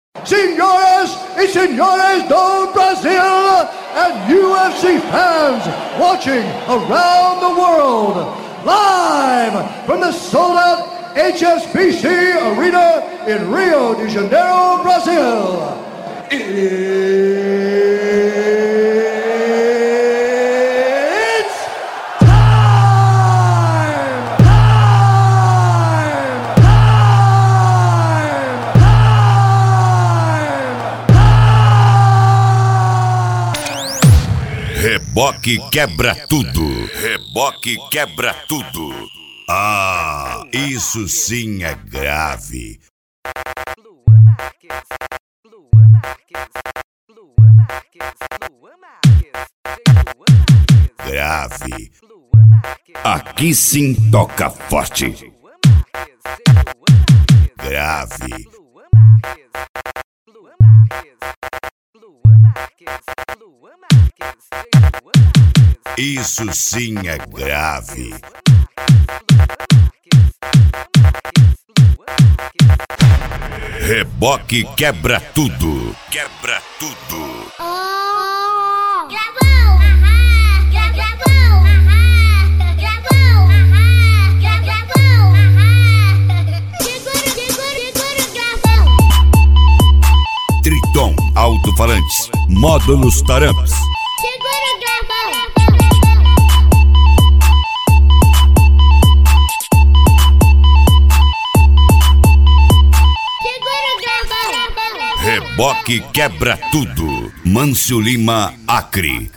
Senhoras e senhores do Brasil and UFC fans watching around the world, live from the sold-out HSBC Arena in Rio de Janeiro, Brazil. Reboque quebra tudo. Reboque quebra tudo. Ah, isso sim é grave. Luan Marques, Luan Marques, Luan Marques, Luan Marques, Grave. Luan Marques, Aqui sim toca forte. Luan Marques, Grave. Luan Marques, Luan Marques, Luan Marques, Luan Marques, Isso sim é grave. Reboque quebra tudo. Quebra tudo. Gravou, gravou, gravou, gravou, segura, gravou. Triton Alto-Falantes. Módulos Taramps. Segura, gravou. Reboque quebra tudo. Mâncio Lima, Acre.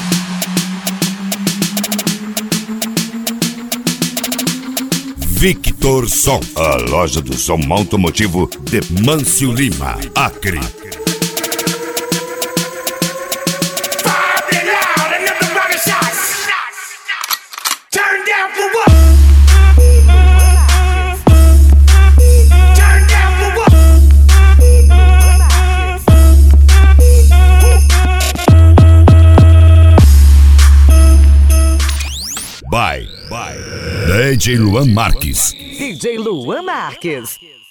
Victor Som, a loja do som automotivo de Mâncio Lima, Acre. Bye. DJ Luan Marques. DJ Luan Marques.